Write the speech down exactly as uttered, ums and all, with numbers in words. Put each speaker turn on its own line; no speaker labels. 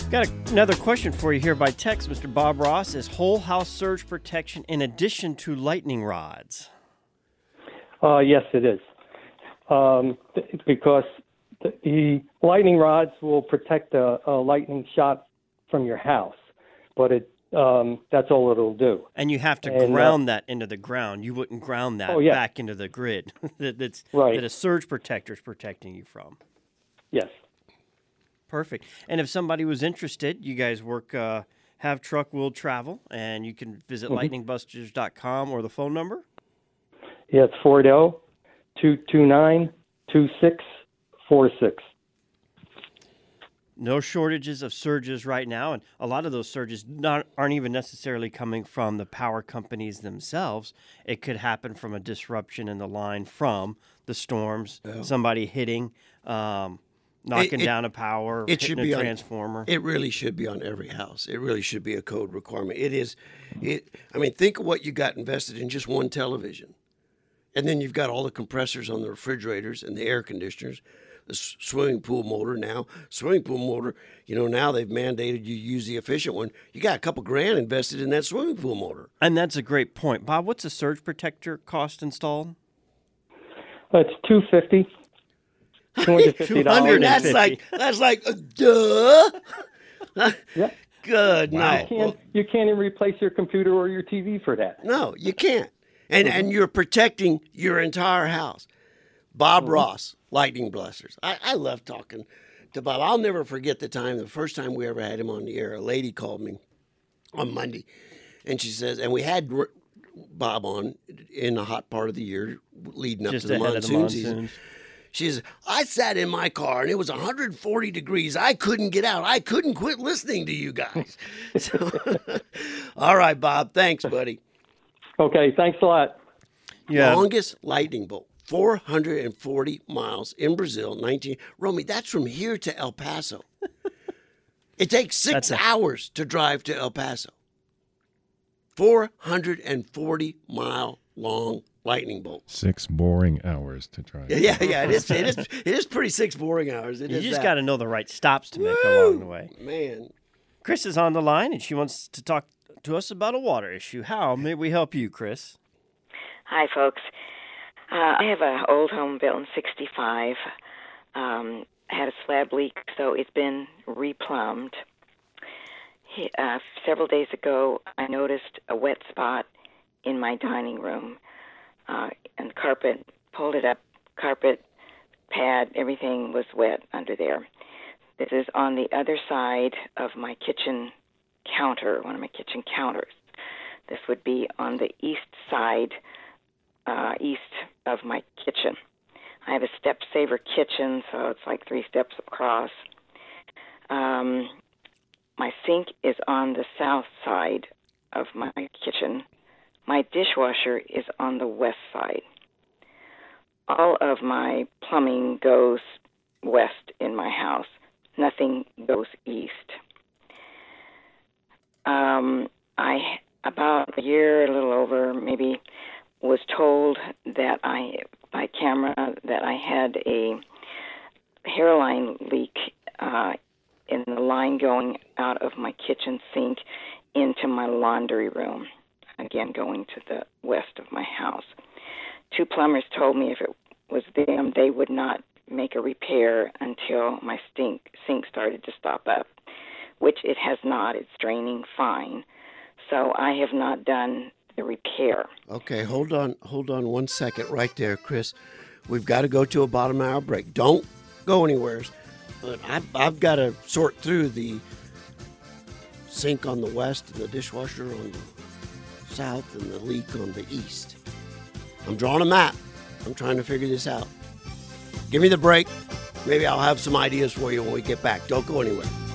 Got another question for you here by text. Mister Bob Ross, is whole house surge protection in addition to lightning rods?
Uh, yes, it is. Um, th- because the, the lightning rods will protect a, a lightning shot from your house, but it um, that's all it'll do.
And you have to
and,
ground
uh,
that into the ground. You wouldn't ground that
oh, yeah.
back into the grid that, that's,
right.
that a surge protector is protecting you from.
Yes.
Perfect. And if somebody was interested, you guys work, uh, have truck will travel, and you can visit
Mm-hmm.
lightning busters dot com or the phone number.
Yeah, it's four zero, two two nine, two six four six.
No shortages of surges right now, and a lot of those surges not, aren't even necessarily coming from the power companies themselves. It could happen from a disruption in the line from the storms,
Yeah.
somebody hitting, um, knocking
It- it-
down a power,
it
hitting
should
a
be on-
transformer.
It really should be on every house. It really should be a code requirement. It is. It. I mean, think of what you got invested in just one television, and then you've got all the compressors on the refrigerators and the air conditioners, the s- swimming pool motor. Now, swimming pool motor. You know, now they've mandated you use the efficient one. You got a couple grand invested in that swimming pool motor.
And that's a great point. Bob, what's a surge protector cost installed?
It's two fifty. Two hundred fifty dollars.
That's like that's like uh, duh.
Yeah.
Good
You
night.
can't, you can't even replace your computer or your T V for that.
No, you can't. And and you're protecting your entire house. Bob Ross, Lightning Blasters. I, I love talking to Bob. I'll never forget the time, the first time we ever had him on the air. A lady called me on Monday, and she says, and we had R- Bob on in the hot part of the year leading up
Just
to the
ahead
monsoon,
of the
season.
monsoons.
She says, I sat in my car and it was one hundred forty degrees. I couldn't get out. I couldn't quit listening to you guys. So, all right, Bob. Thanks, buddy.
Okay, thanks a lot.
Yeah.
Longest lightning bolt, four hundred forty miles in Brazil, nineteen. Romy, that's from here to El Paso. It takes six
That's a-
hours to drive to El Paso. four hundred forty mile long lightning bolt.
Six boring hours to try.
Yeah, yeah, it is. It is. It is pretty six boring hours. It
You
is
just
that.
got to know the right stops to make
Woo!
along the way.
Man.
Chris is on the line, and she wants to talk to us about a water issue. How may we help you, Chris?
Hi, folks. Uh, I have an old home built in sixty-five. Um, had a slab leak, so it's been replumbed. He, uh, several days ago, I noticed a wet spot in my dining room, uh, and the carpet, pulled it up, carpet, pad, everything was wet under there. This is on the other side of my kitchen counter, one of my kitchen counters. This would be on the east side, uh, east of my kitchen. I have a step-saver kitchen, so it's like three steps across. Um, my sink is on the south side of my kitchen. My dishwasher is on the west side. All of my plumbing goes west in my house. Nothing goes east. Um, I, about a year, a little over, maybe, was told that I, by camera, that I had a hairline leak uh, in the line going out of my kitchen sink into my laundry room, again going to the west of my house. Two plumbers told me if it was them, they would not make a repair until my stink, sink started to stop up, which it has not. It's draining fine. So I have not done the repair.
Okay, hold on, hold on one second right there, Chris. We've got to go to a bottom hour break. Don't go anywhere. But I've, I've got to sort through the sink on the west and the dishwasher on the south and the leak on the east. I'm drawing a map. I'm trying to figure this out. Give me the break. Maybe I'll have some ideas for you when we get back. Don't go anywhere.